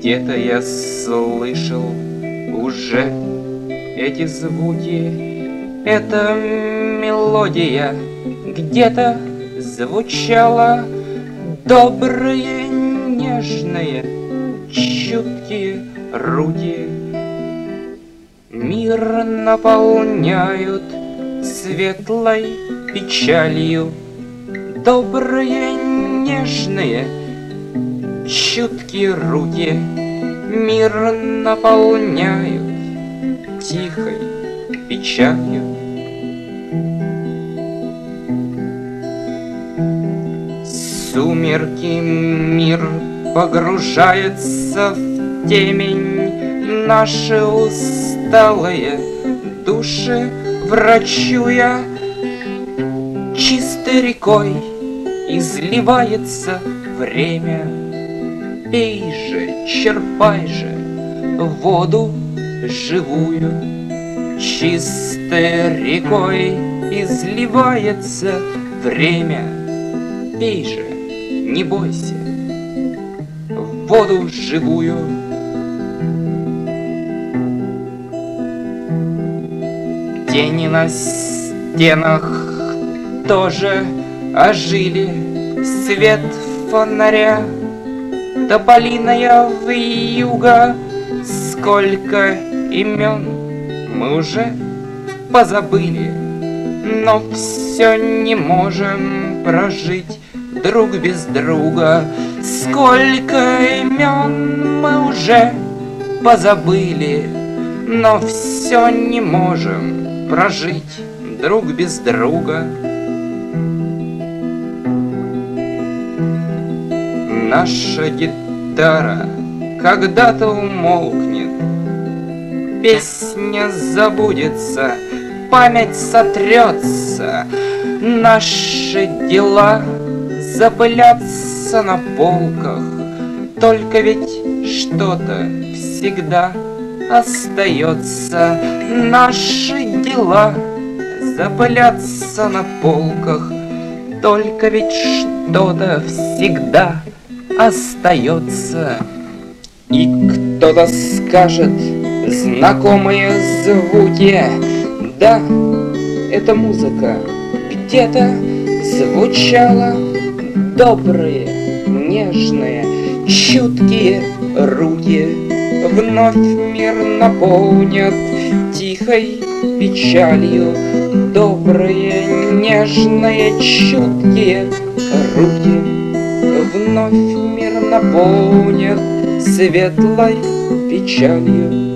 Где-то я слышал уже эти звуки, эта мелодия где-то звучала. Добрые, нежные, чуткие руки мир наполняют светлой печалью. Добрые, нежные, чуткие руки мир наполняют тихой печалью. Сумерки, мир погружается в темень, наши усталые души врачуя, чистой рекой изливается время. Пей же, черпай же воду живую, чистой рекой изливается время. Пей же, не бойся, воду живую. Тени на стенах тоже ожили, свет фонаря, тополиная вьюга. Сколько имен мы уже позабыли, но все не можем прожить друг без друга. Сколько имен мы уже позабыли, но все не можем прожить друг без друга. Наша гитара когда-то умолкнет, песня забудется, память сотрется, наши дела запылятся на полках. Только ведь что-то всегда остается. Наши дела запылятся на полках, только ведь что-то всегда остается. И кто-то скажет знакомые звуки: да, эта музыка где-то звучала. Добрые, нежные, чуткие руки вновь мир наполнят тихой печалью. Добрые, нежные, чуткие руки вновь мир наполнят светлой печалью.